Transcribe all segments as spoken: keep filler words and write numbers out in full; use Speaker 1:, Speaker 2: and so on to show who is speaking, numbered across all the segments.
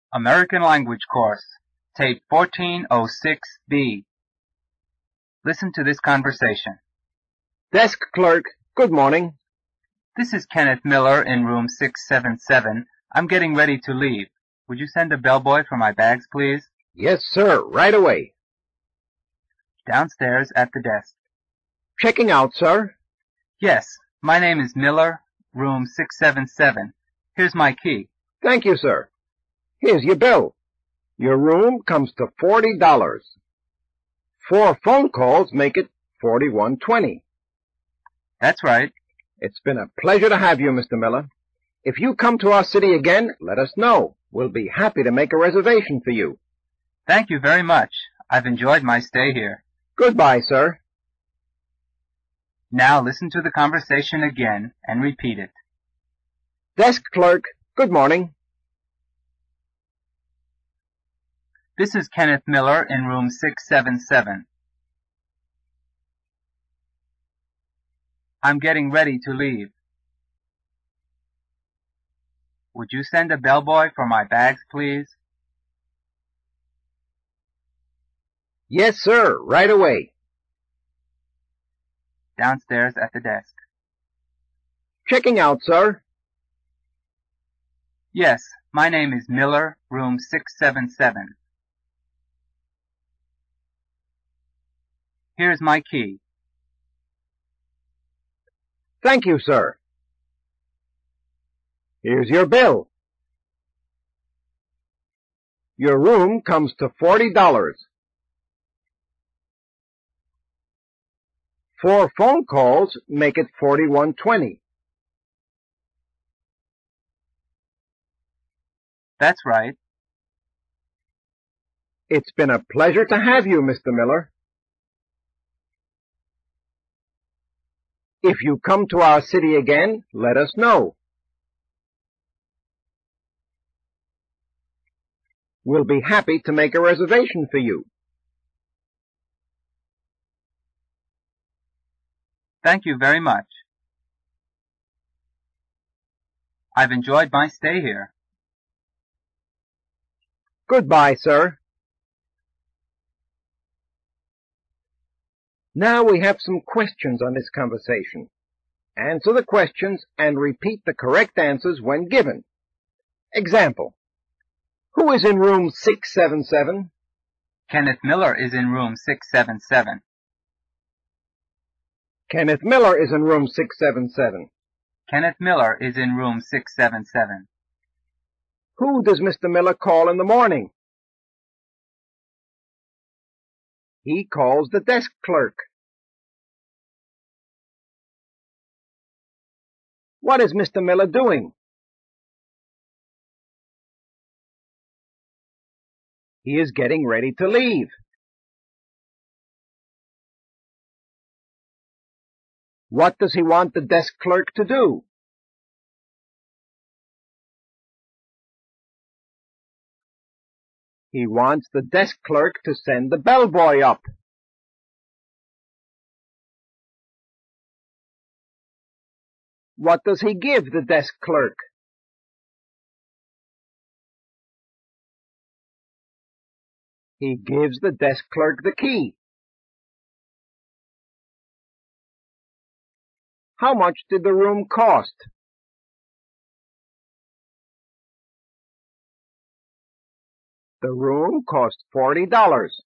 Speaker 1: American Language Course, Tape fourteen oh six B. Listen to this conversation.
Speaker 2: Desk clerk, good morning.
Speaker 1: This is Kenneth Miller in room six seven seven. I'm getting ready to leave. Would you send a bellboy for my bags, please?
Speaker 2: Yes, sir, right away.
Speaker 1: Downstairs at the desk.
Speaker 2: Checking out, sir.
Speaker 1: Yes, my name is Miller, room six seven seven. Here's my key.
Speaker 2: Thank you, sir. Here's your bill. Your room comes to forty dollars. Four phone calls make it forty-one twenty.
Speaker 1: That's right.
Speaker 2: It's been a pleasure to have you, Mister Miller. If you come to our city again, let us know. We'll be happy to make a reservation for you.
Speaker 1: Thank you very much. I've enjoyed my stay here.
Speaker 2: Goodbye, sir.
Speaker 1: Now listen to the conversation again and repeat it.
Speaker 2: Desk clerk, good morning.
Speaker 1: This is Kenneth Miller in room six seven seven. I'm getting ready to leave. Would you send a bellboy for my bags, please?
Speaker 2: Yes, sir, right away.
Speaker 1: Downstairs at the desk.
Speaker 2: Checking out, sir.
Speaker 1: Yes, my name is Miller, room six seven seven. Here's my key.
Speaker 2: Thank you, sir. Here's your bill. Your room comes to forty dollars. Four phone calls make it forty-one twenty.
Speaker 1: That's right.
Speaker 2: It's been a pleasure to have you, Mister Miller. If you come to our city again, let us know. We'll be happy to make a reservation for you.
Speaker 1: Thank you very much. I've enjoyed my stay here.
Speaker 2: Goodbye, sir. Now we have some questions on this conversation. Answer the questions and repeat the correct answers when given. Example. Who is in room six seven seven?
Speaker 1: Kenneth Miller is in room six seven seven.
Speaker 2: Kenneth Miller is in room six seven seven.
Speaker 1: Kenneth Miller is in room six seven seven.
Speaker 2: Who does Mister Miller call in the morning? He calls the desk clerk. What is Mister Miller doing? He is getting ready to leave. What does he want the desk clerk to do? He wants the desk clerk to send the bellboy up. What does he give the desk clerk? He gives the desk clerk the key. How much did the room cost? The room cost forty dollars.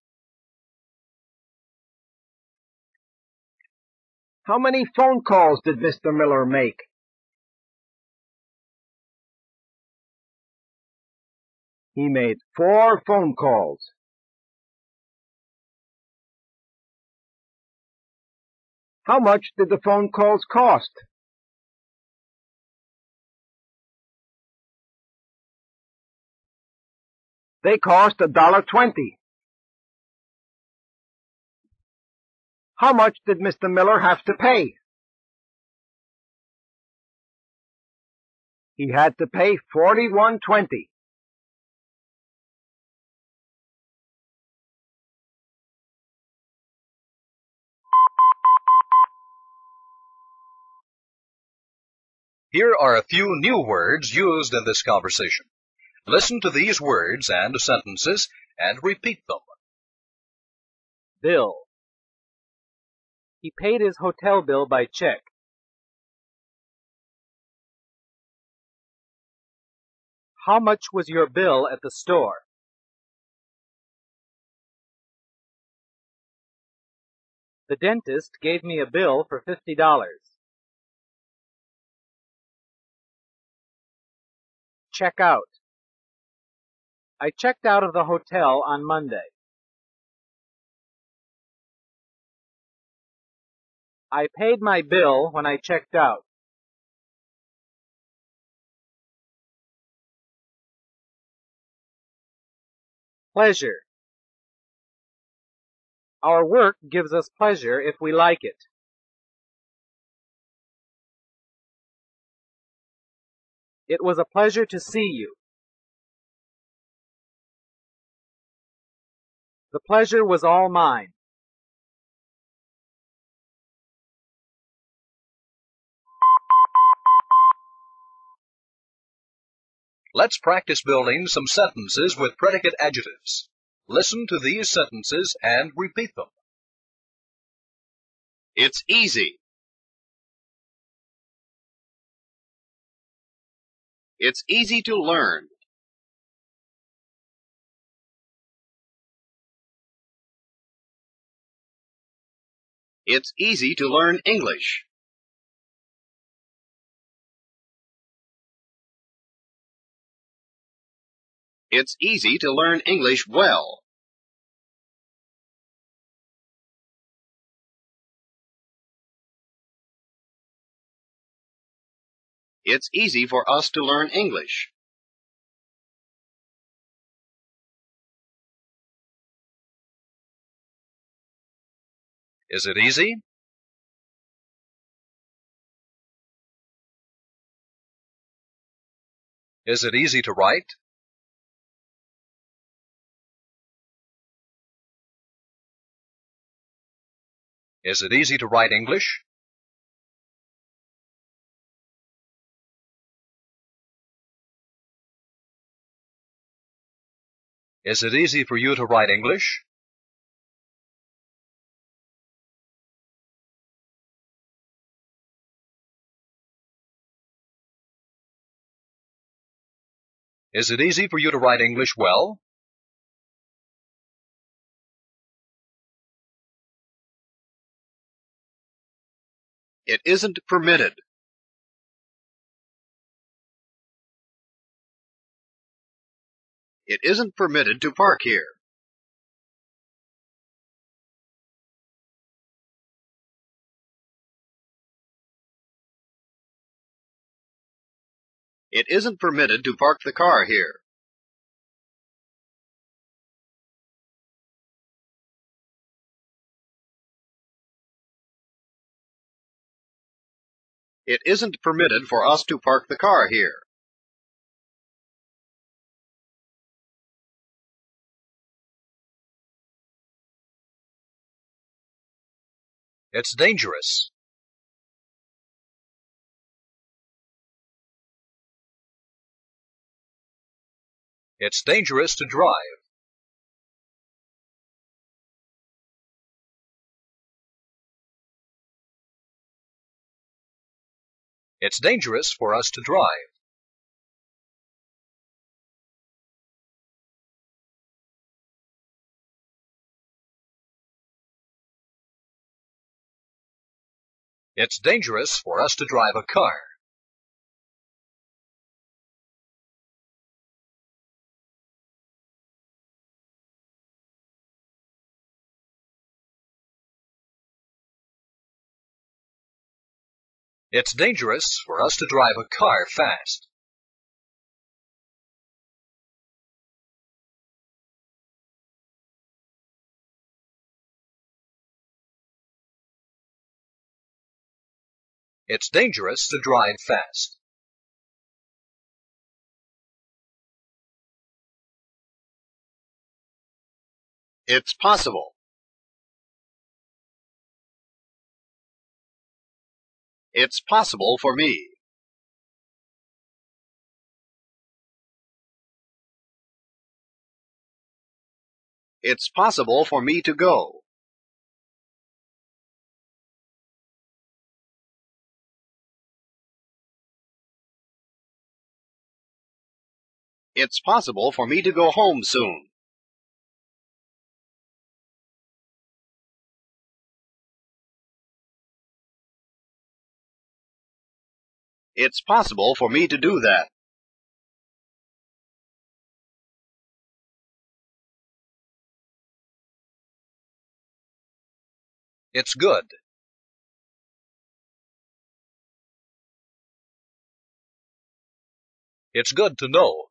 Speaker 2: How many phone calls did Mister Miller make? He made four phone calls. How much did the phone calls cost? They cost a dollar twenty. How much did Mister Miller have to pay? He had to pay forty-one twenty.
Speaker 3: Here are a few new words used in this conversation. Listen to these words and sentences and repeat them.
Speaker 4: Bill. He paid his hotel bill by check. How much was your bill at the store? The dentist gave me a bill for fifty dollars. Check out. I checked out of the hotel on Monday. I paid my bill when I checked out. Pleasure. Our work gives us pleasure if we like it. It was a pleasure to see you. The pleasure was all mine.
Speaker 3: Let's practice building some sentences with predicate adjectives. Listen to these sentences and repeat them.
Speaker 5: It's easy. It's easy to learn. It's easy to learn English. It's easy to learn English well. It's easy for us to learn English.
Speaker 3: Is it easy? Is it easy to write? Is it easy to write English? Is it easy for you to write English? Is it easy for you to write English well?
Speaker 5: It isn't permitted. It isn't permitted to park here. It isn't permitted to park the car here. It isn't permitted for us to park the car here.
Speaker 3: It's dangerous. It's dangerous to drive. It's dangerous for us to drive. It's dangerous for us to drive a car. It's dangerous for us to drive a car fast. It's dangerous to drive fast.
Speaker 5: It's possible. It's possible for me. It's possible for me to go. It's possible for me to go home soon. It's possible for me to do that.
Speaker 3: It's good. It's good to know.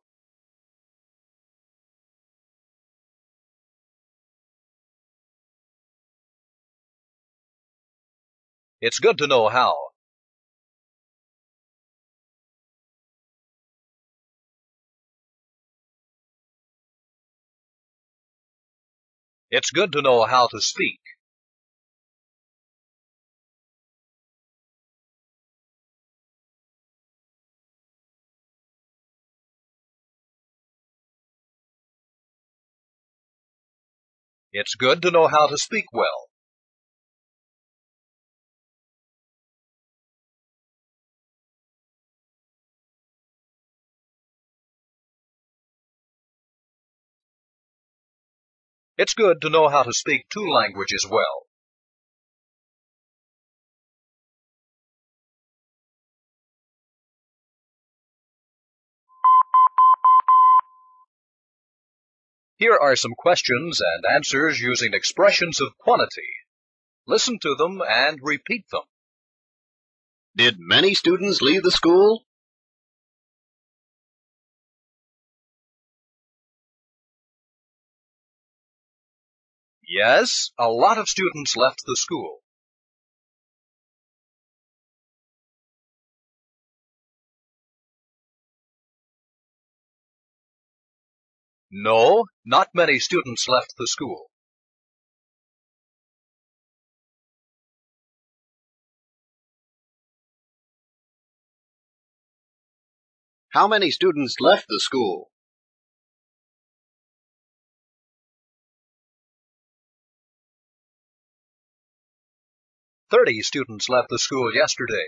Speaker 3: It's good to know how. It's good to know how to speak. It's good to know how to speak well. It's good to know how to speak two languages well. Here are some questions and answers using expressions of quantity. Listen to them and repeat them.
Speaker 5: Did many students leave the school?
Speaker 3: Yes, a lot of students left the school. No, not many students left the school.
Speaker 5: How many students left the school?
Speaker 3: Thirty students left the school yesterday.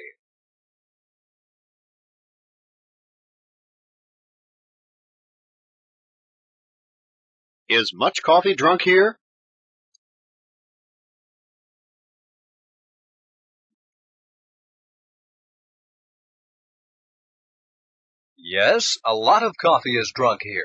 Speaker 5: Is much coffee drunk here?
Speaker 3: Yes, a lot of coffee is drunk here.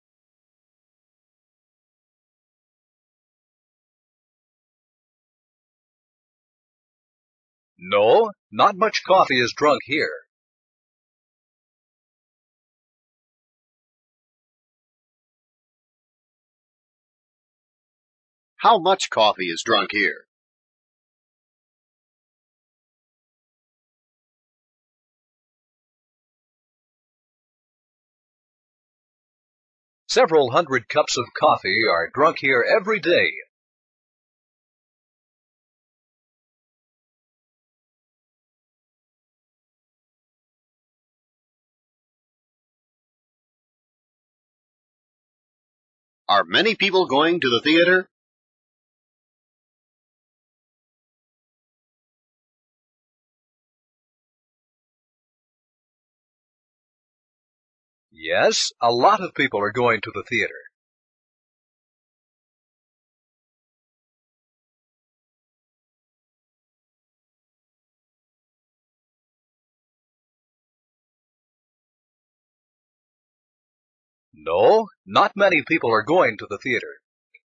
Speaker 3: No, not much coffee is drunk here.
Speaker 5: How much coffee is drunk here?
Speaker 3: Several hundred cups of coffee are drunk here every day.
Speaker 5: Are many people going to the theater?
Speaker 3: Yes, a lot of people are going to the theater. No, not many people are going to the theater.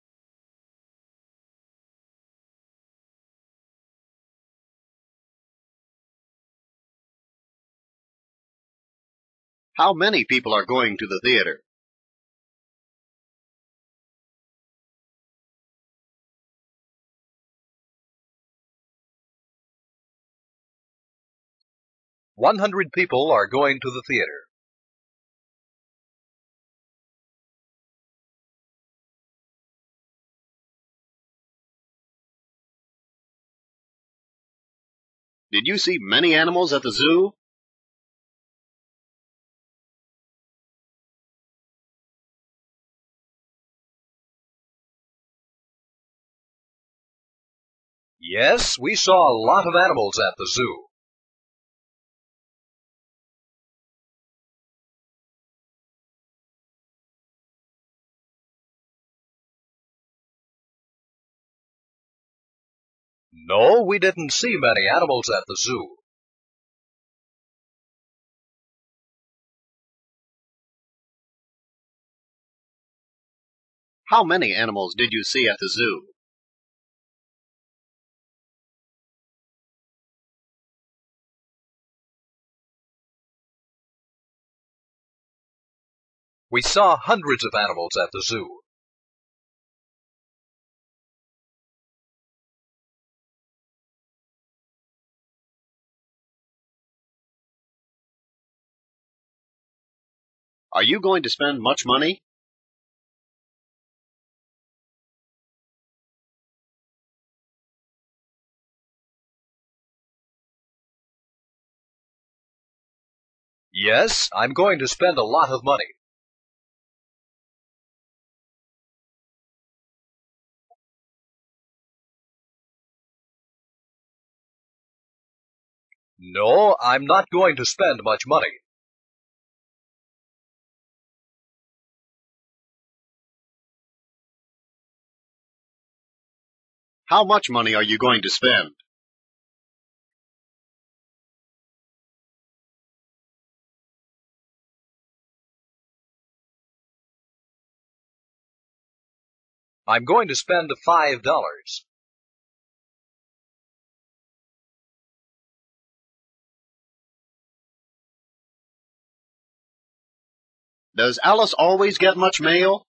Speaker 5: How many people are going to the theater?
Speaker 3: One hundred people are going to the theater.
Speaker 5: Did you see many animals at the zoo?
Speaker 3: Yes, we saw a lot of animals at the zoo. No, we didn't see many animals at the zoo.
Speaker 5: How many animals did you see at the zoo?
Speaker 3: We saw hundreds of animals at the zoo.
Speaker 5: Are you going to spend much money?
Speaker 3: Yes, I'm going to spend a lot of money. No, I'm not going to spend much money.
Speaker 5: How much money are you going to spend?
Speaker 3: I'm going to spend five dollars.
Speaker 5: Does Alice always get much mail?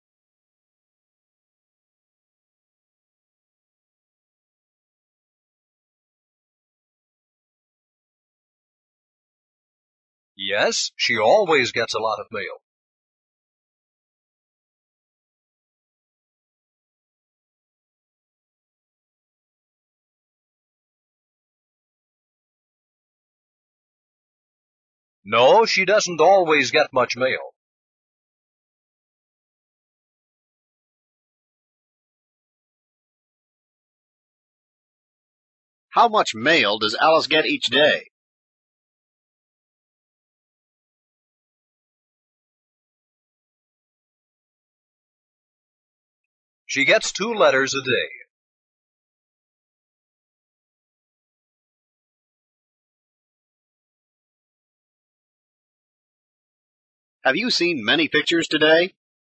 Speaker 3: Yes, she always gets a lot of mail. No, she doesn't always get much mail.
Speaker 5: How much mail does Alice get each day?
Speaker 3: She gets two letters a day.
Speaker 5: Have you seen many pictures today?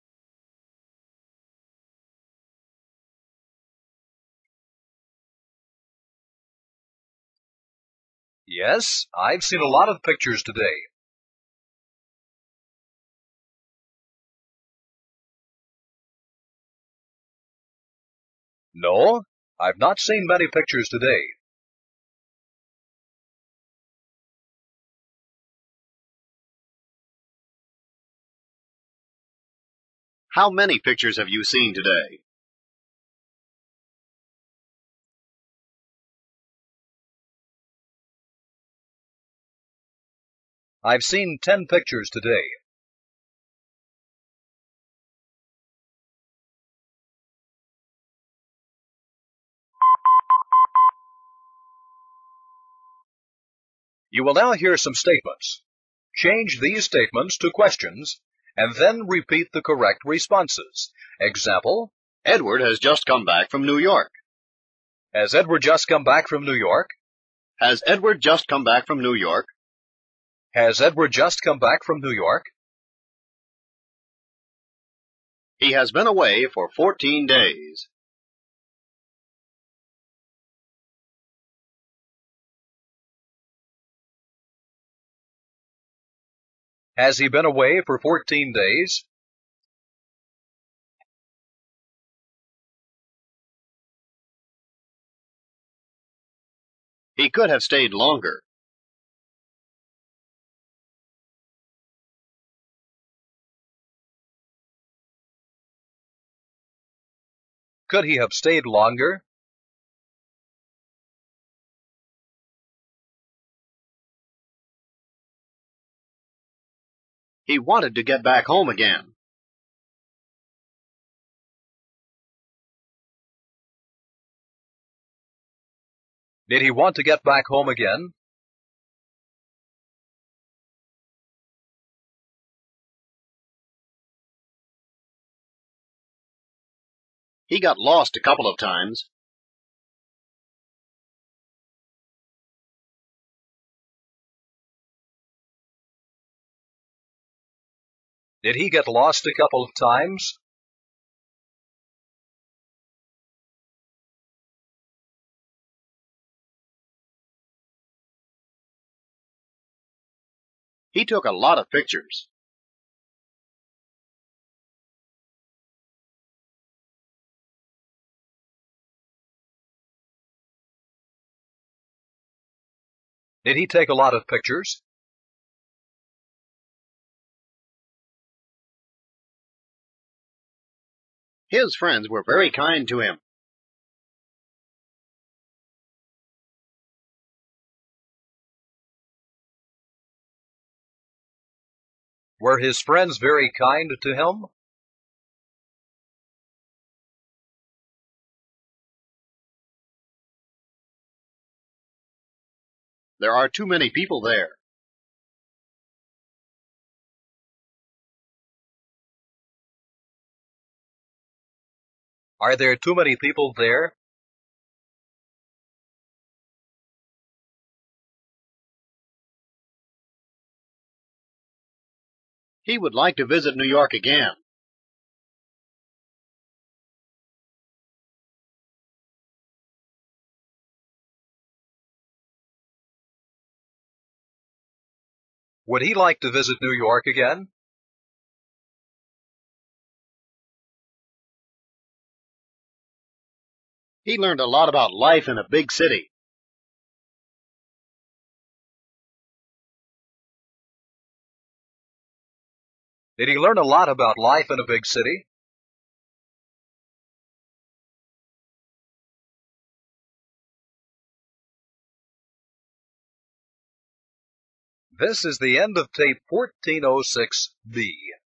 Speaker 3: Yes, I've seen a lot of pictures today. No, I've not seen many pictures today.
Speaker 5: How many pictures have you seen today?
Speaker 3: I've seen ten pictures today. You will now hear some statements. Change these statements to questions, and then repeat the correct responses. Example,
Speaker 5: Edward has just come back from New York.
Speaker 3: has Edward just come back from New York?
Speaker 5: Has Edward just come back from New York?
Speaker 3: Has Edward just come back from New York?
Speaker 5: He has been away for fourteen days.
Speaker 3: Has he been away for fourteen days?
Speaker 5: He could have stayed longer.
Speaker 3: Could he have stayed longer?
Speaker 5: He wanted to get back home again.
Speaker 3: Did he want to get back home again?
Speaker 5: He got lost a couple of times.
Speaker 3: Did he get lost a couple of times?
Speaker 5: He took a lot of pictures.
Speaker 3: Did he take a lot of pictures?
Speaker 5: His friends were very kind to him.
Speaker 3: Were his friends very kind to him?
Speaker 5: There are too many people there.
Speaker 3: Are there too many people there?
Speaker 5: He would like to visit New York again.
Speaker 3: Would he like to visit New York again?
Speaker 5: He learned a lot about life in a big city.
Speaker 3: Did he learn a lot about life in a big city? This is the end of tape fourteen oh six B.